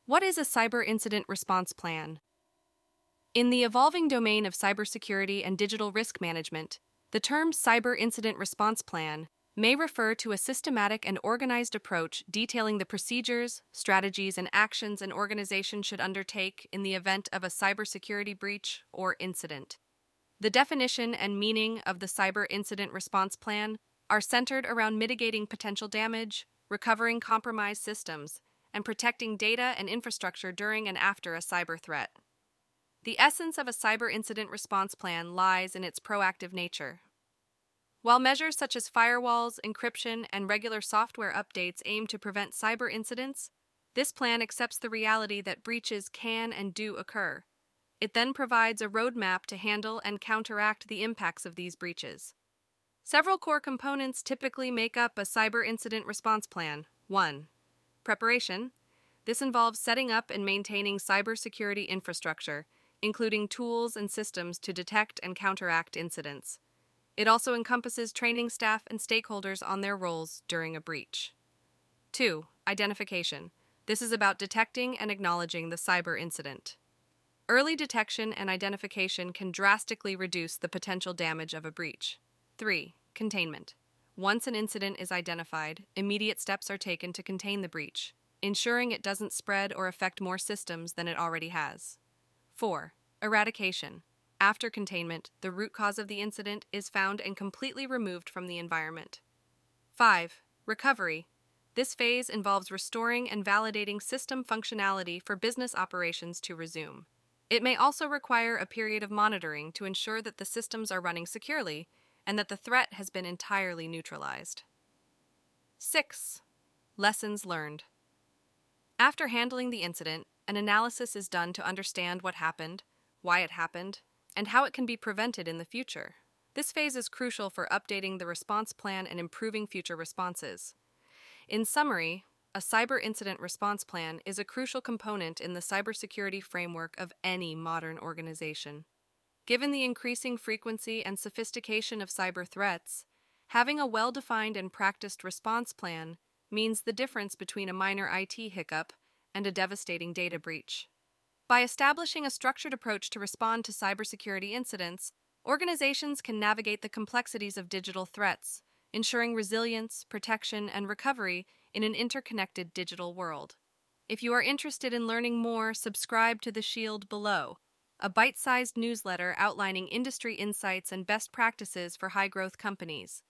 What is a cyber incident response plan? In the evolving domain of cybersecurity and digital risk management, the term cyber incident response plan may refer to a systematic and organized approach detailing the procedures, strategies, and actions an organization should undertake in the event of a cybersecurity breach or incident. The definition and meaning of the cyber incident response plan are centered around mitigating potential damage, recovering compromised systems, and protecting data and infrastructure during and after a cyber threat. The essence of a cyber incident response plan lies in its proactive nature. While measures such as firewalls, encryption, and regular software updates aim to prevent cyber incidents, this plan accepts the reality that breaches can and do occur. It then provides a roadmap to handle and counteract the impacts of these breaches. Several core components typically make up a cyber incident response plan. 1. Preparation. This involves setting up and maintaining cybersecurity infrastructure, including tools and systems to detect and counteract incidents. It also encompasses training staff and stakeholders on their roles during a breach. 2. Identification. This is about detecting and acknowledging the cyber incident. Early detection and identification can drastically reduce the potential damage of a breach. 3. Containment. Once an incident is identified, immediate steps are taken to contain the breach, ensuring it doesn't spread or affect more systems than it already has. 4. Eradication. After containment, the root cause of the incident is found and completely removed from the environment. 5. Recovery. This phase involves restoring and validating system functionality for business operations to resume. It may also require a period of monitoring to ensure that the systems are running securely and that the threat has been entirely neutralized. 6. Lessons learned. After handling the incident, an analysis is done to understand what happened, why it happened, and how it can be prevented in the future. This phase is crucial for updating the response plan and improving future responses. In summary, a cyber incident response plan is a crucial component in the cybersecurity framework of any modern organization. Given the increasing frequency and sophistication of cyber threats, having a well-defined and practiced response plan means the difference between a minor IT hiccup and a devastating data breach. By establishing a structured approach to respond to cybersecurity incidents, organizations can navigate the complexities of digital threats, ensuring resilience, protection, and recovery in an interconnected digital world. If you are interested in learning more, subscribe to The Shield below, a bite-sized newsletter outlining industry insights and best practices for high-growth companies.